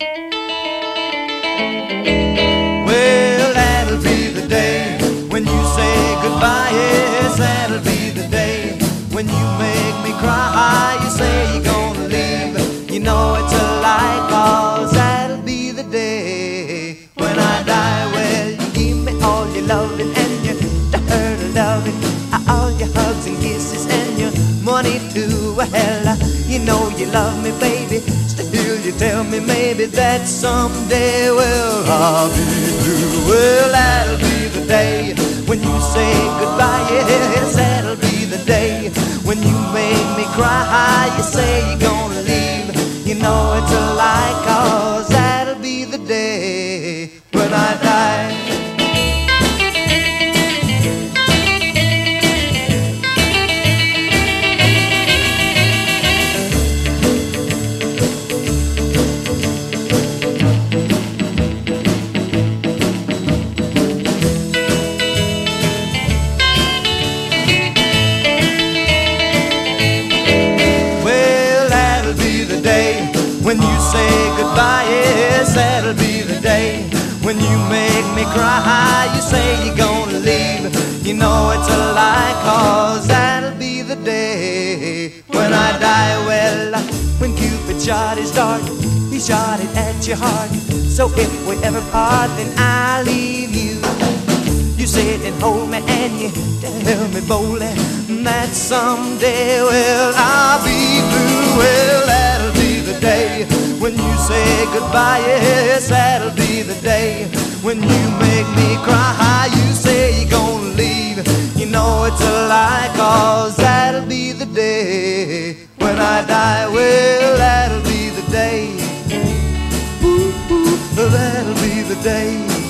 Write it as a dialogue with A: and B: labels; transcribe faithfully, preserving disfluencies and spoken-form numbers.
A: Well, that'll be the day when you say goodbye. Yes, that'll be the day when you make me cry. You say you're gonna leave, you know it's a lie, 'cause that'll be the day when I die. Well, you give me all your loving and your hurt loving, all your hugs and kisses and your money too. Well, you know you love me, baby. Still you tell me maybe that someday, well, I'll be blue. Well, that'll be the day when you say goodbye. Yes, that'll be the day when you make me cry. You say you're gonna leave, you know it's a lie, 'cause that'll be the day when I die. When you say goodbye, yes, that'll be the day when you make me cry. You say you're gonna leave, you know it's a lie, 'cause that'll be the day when I die. Well, when Cupid shot his dart, he shot it at your heart. So if we ever part, then I'll leave you. You sit and hold me and you tell me boldly that someday, well, I'll be blue. Well, that'll be the day when you say goodbye. Yes, that'll be the day when you make me cry. You say you're gonna leave, you know it's a lie, 'cause that'll be the day when I die. Well, that'll be the day. Ooh, ooh, that'll be the day.